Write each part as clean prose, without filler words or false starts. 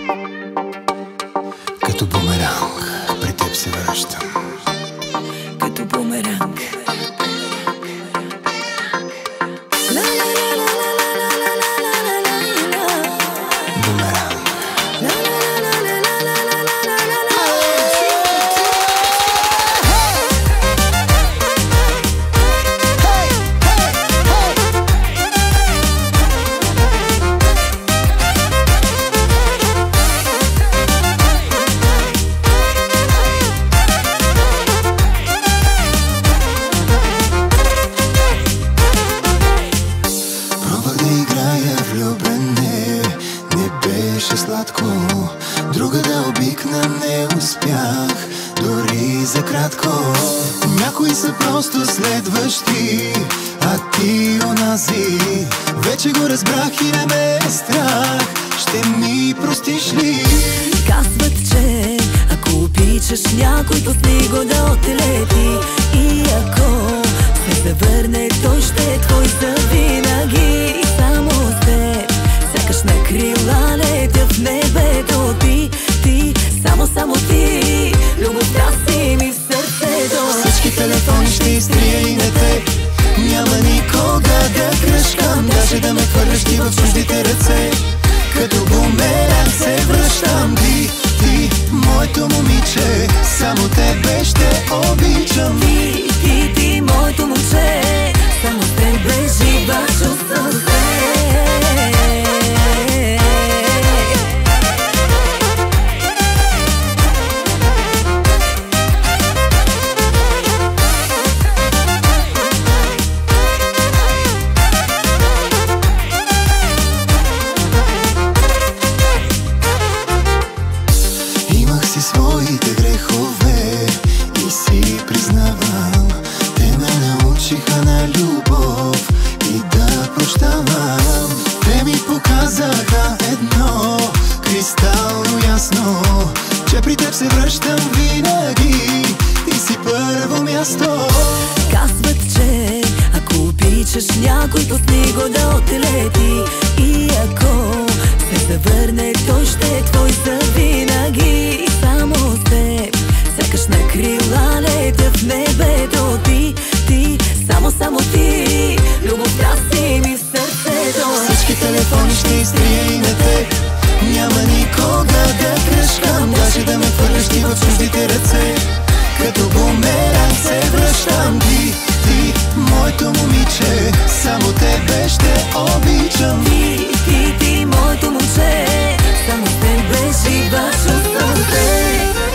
Като бумеранг при теб се връщам. Като бумеранг. Беше сладко, друга да обикна не успях, дори за кратко. Някои са просто следващи, а ти онази вече го разбрах и не ме е страх. Ще ми простиш ли? Казват, че ако обичаш някой, пусни го да отлети. И ако се завърне, той ще е твой завинаги. И само с теб, сякаш на крила летя в небето. Ти, само ти, любовта си ми в сърцето. Всички телефони ще изтрия и на теб. Няма никога да кръшкам, даже да ме хвърляш ти в чуждите ръце. Като бумеранг се връщам. Ти, моето момиче, само тебе ще обичам. Ти, моето момче, само с тебе жива чувствам се. Своите грехове и си признавам, те ме научиха на любов и да прощавам. Те ми показаха едно кристално ясно, че при теб се връщам винаги. Ти си първо място. Казват, че ако обичаш някой, пусни го да отлети. И ако се завърне, той ще е твой завинаги. Само с теб, сякаш на крила летя в небето. Ти, само ти, любовта си ми в сърцето. Всички телефони ще изтрия и на теб. Няма никога да кръшкам, даже да ме хвърляш ти в чуждите ръце. Като бумеранг се връщам. Ти, моето момиче, само тебе ще обичам. Ти, моето момче, само с тебе жива чувствам се.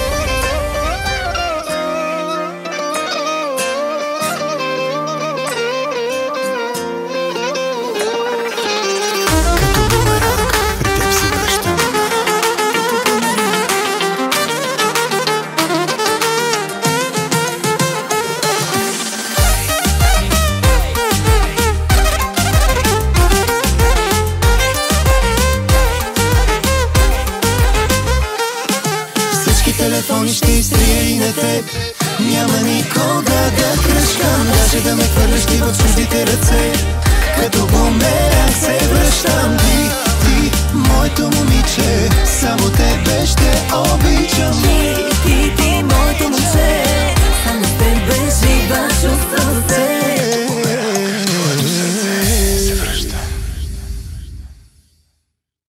Телефони ще изтрия и на теб. Няма никога да кръшкам, даже да ме хвърляш ти в чуждите ръце. Като бумеранг се връщам. Ти, моето момиче, само тебе ще обичам.